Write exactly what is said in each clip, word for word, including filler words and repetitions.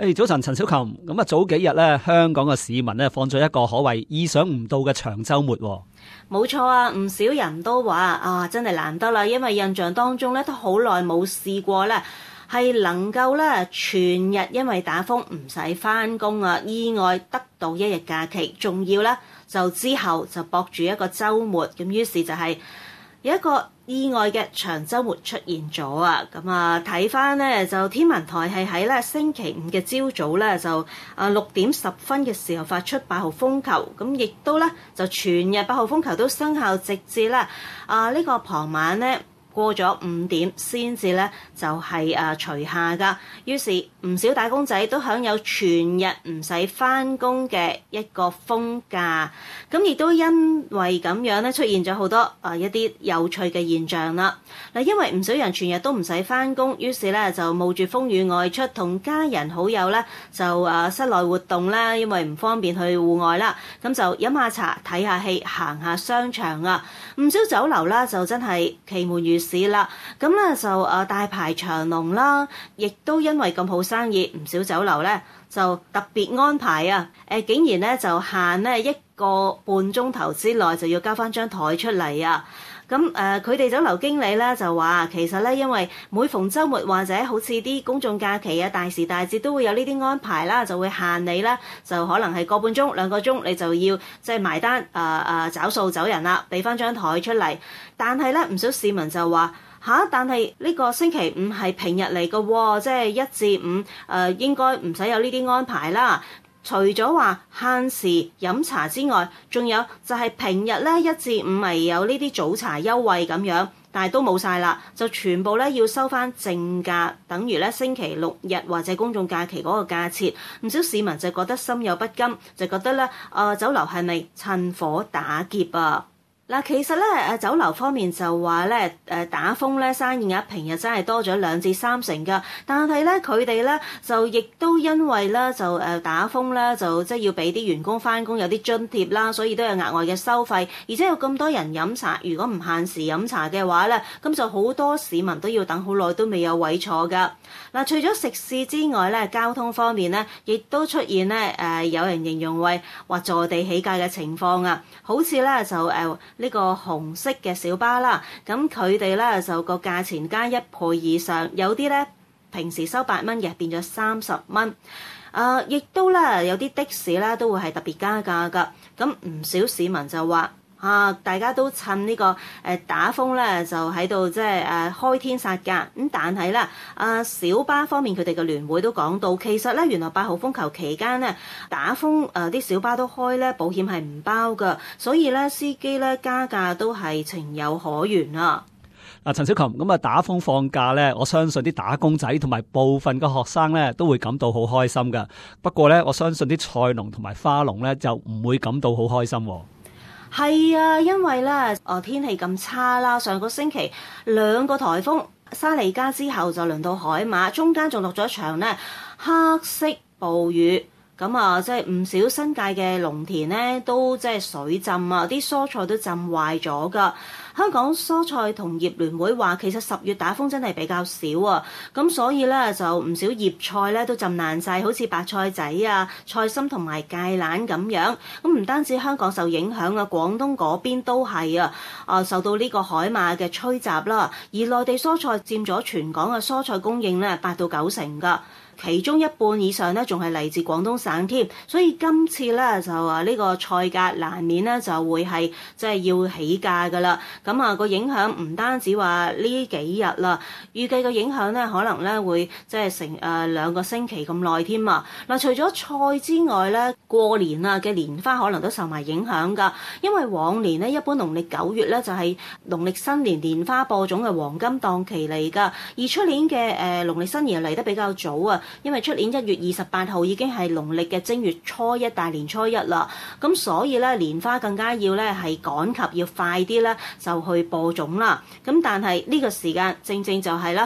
誒，早晨，陳小琴。咁啊，早幾日咧，香港嘅市民咧放咗一個可謂意想唔到嘅長週末。 冇錯啊，唔少人都話啊，真係難得啦，因為印象當中咧都好耐冇試過咧，係能夠咧全日因為打風唔使返工啊，意外得到一日假期，仲要咧就之後就駁住一個週末，咁於是就係有一個意外嘅長週末出現咗啊！咁啊睇翻呢，就天文台係喺咧星期五嘅朝早咧就啊六點十分嘅時候發出八號風球，咁亦都咧就全日八號風球都生效，直至咧啊呢個傍晚咧過咗五點先至咧就係誒除下㗎。於是唔少打工仔都享有全日唔使返工嘅一個風假，咁亦都因為咁樣咧出現咗好多誒一啲有趣嘅現象啦。嗱，因為唔少人全日都唔使返工，於是咧就冒住風雨外出，同家人好友咧就誒室內活動啦，因為唔方便去戶外啦，咁就飲下茶、睇下戲、行下商場啊。唔少酒樓啦就真係其門如市啦，咁咧就誒大排長龍啦，亦都因為咁好生意，唔少酒樓咧就特別安排啊，誒竟然咧就限咧一個半鐘頭之內就要交翻張台出嚟啊！咁誒佢哋酒樓經理咧就話，其實咧因為每逢週末或者好似啲公眾假期啊、大時大節都會有呢啲安排啦，就會限你啦，就可能係個半鐘兩個鐘你就要即係埋單誒誒找數走人啦，俾翻張台出嚟。但係咧唔少市民就話吓，但係呢個星期五係平日嚟嘅喎，即係一至五誒、呃、應該唔使有呢啲安排啦。除咗話限時飲茶之外，仲有就係平日咧一至五咪有呢啲早茶優惠咁樣，但係都冇晒啦，就全部咧要收翻正價，等於咧星期六日或者公眾假期嗰個價錢。唔少市民就覺得心有不甘，就覺得咧啊、呃、酒樓係咪趁火打劫啊？嗱，其實咧誒酒樓方面就話咧誒打風咧生意額平日真係多咗兩至三成㗎，但係咧佢哋咧就亦都因為咧就誒打風咧就即係要俾啲員工返工有啲津貼啦，所以都有額外嘅收費，而且有咁多人飲茶，如果唔限時飲茶嘅話咧，咁就好多市民都要等好耐都未有位坐㗎。嗱，除咗食肆之外咧，交通方面咧亦都出現咧誒有人形容為話坐地起價嘅情況啊，好似咧就誒。呢個紅色嘅小巴啦，咁佢哋咧就個價錢加一倍以上，有啲咧平時收八蚊嘅變咗三十蚊，誒、呃，亦都咧有啲的士咧都會係特別加價㗎，咁唔少市民就話。啊！大家都趁呢、這個誒、呃、打風咧，就喺度即係誒開天殺價咁。但係咧，啊小巴方面佢哋嘅聯會都講到，其實咧原來八號風球期間咧打風誒啲、呃、小巴都開咧，保險係唔包㗎，所以咧司機咧加價都係情有可原啊！ 嗱，陳小琴，咁啊打風放假咧，我相信啲打工仔同埋部分嘅學生咧都會感到好開心㗎。不過咧，我相信啲菜農同埋花農咧就唔會感到好開心喎。 係啊，因為咧，哦天氣咁差啦，上個星期兩個颱風沙利加之後就輪到海馬，中間仲落咗場咧黑色暴雨，咁啊即係唔少新界嘅農田咧都即係水浸啊，啲蔬菜都浸壞咗㗎。香港蔬菜同業聯會話，其實十月打風真係比較少啊，咁所以咧就唔少葉菜咧都浸爛晒，好似白菜仔啊、菜心同埋芥蘭咁樣。咁唔單止香港受影響啊，廣東嗰邊都係啊，啊受到呢個海馬嘅吹襲啦。而內地蔬菜佔咗全港嘅蔬菜供應咧八到九成㗎。其中一半以上咧，仲係嚟自廣東省添，所以今次咧就話呢個菜價難免咧就會係即係要起價㗎啦。咁啊個影響唔單止話呢幾日啦，預計個影響咧可能咧會即係成誒兩個星期咁耐添啊。嗱，除咗菜之外咧，過年啊嘅蓮花可能都受埋影響㗎，因為往年咧一般農曆九月咧就係農曆新年蓮花播種嘅黃金檔期嚟㗎，而出年嘅誒農曆新年嚟得比較早啊。因為出年一月二十八號已經係農曆嘅正月初一大年初一啦，咁所以咧蓮花更加要咧係趕及要快啲咧就去播種啦。咁但係呢個時間正正就係啦，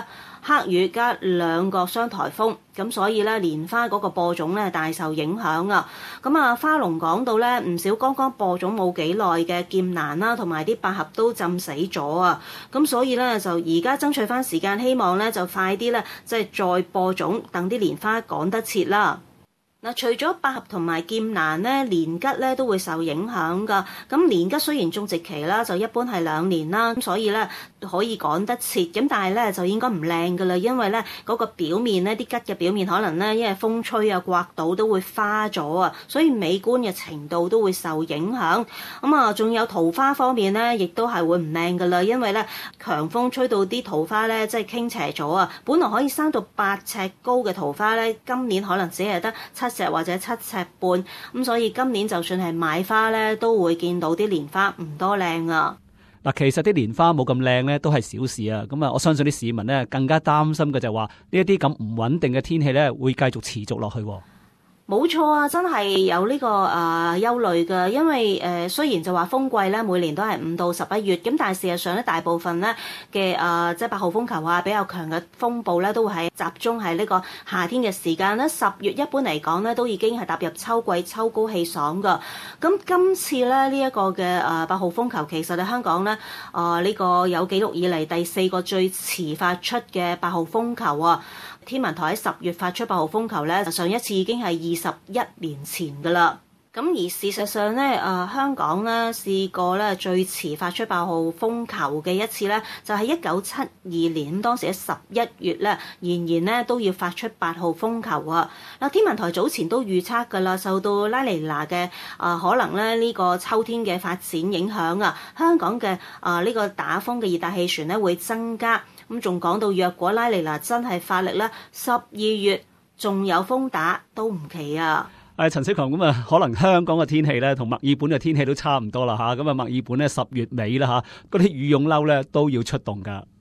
黑雨加兩個雙颱風，咁所以咧蓮花嗰個播種咧大受影響啊。咁啊花農講到咧，唔少剛剛播種冇幾耐嘅劍蘭啦，同埋啲百合都浸死咗啊。咁所以咧就而家爭取翻時間，希望咧就快啲咧即係再播種，等啲蓮花趕得切啦。嗱，除咗百合同埋劍蘭咧，年桔咧都會受影響噶。咁年桔雖然種植期啦，就一般係兩年啦，咁所以咧可以趕得切。咁但係咧就應該唔靚噶啦，因為咧嗰個表面咧啲桔嘅表面可能咧因為風吹啊刮到都會花咗啊，所以美觀嘅程度都會受影響。咁啊，仲有桃花方面咧，亦都係會唔靚噶啦，因為咧強風吹到啲桃花咧即係傾斜咗啊。本來可以生到八尺高嘅桃花咧，今年可能只係得七尺或者七尺半，咁所以今年就算係買花咧，都會見到啲蓮花唔多靚啊。 嗱，其實啲蓮花冇咁靚咧，都係小事啊。咁啊，我相信啲市民咧更加擔心嘅就係話呢一啲咁唔穩定嘅天氣咧，會繼續持續落去。 冇錯啊，真係有呢、這個誒、呃、憂慮㗎，因為誒、呃、雖然就話風季咧每年都係五到十一月，咁但係事實上咧大部分咧嘅誒即係八號風球啊比較強嘅風暴咧都會喺集中喺呢個夏天嘅時間咧。十月一般嚟講咧都已經係踏入秋季，秋高氣爽㗎。咁今次咧呢一、這個嘅誒八號風球其實喺香港咧誒呢、呃這個有記錄以嚟第四個最遲發出嘅八號風球啊！天文台喺十月發出八號風球咧，上一次已經係二十一年前㗎啦。咁而事實上咧，誒、呃、香港咧試過咧最遲發出八號風球嘅一次咧，就係一九七二年，當時喺十一月咧，仍然咧都要發出八號風球啊！嗱，天文台早前都預測㗎啦，受到拉尼娜嘅誒可能咧呢個秋天嘅發展影響啊，香港嘅誒呢個打風嘅熱帶氣旋咧會增加。咁仲講到，若果拉尼娜真係發力咧，十二月仲有風打都唔奇啊！ 誒，陳識強，咁啊，可能香港嘅天氣咧，同墨爾本嘅天氣都差唔多啦嚇。咁啊，墨爾本咧十月尾啦嚇，嗰啲羽絨褸咧都要出動㗎。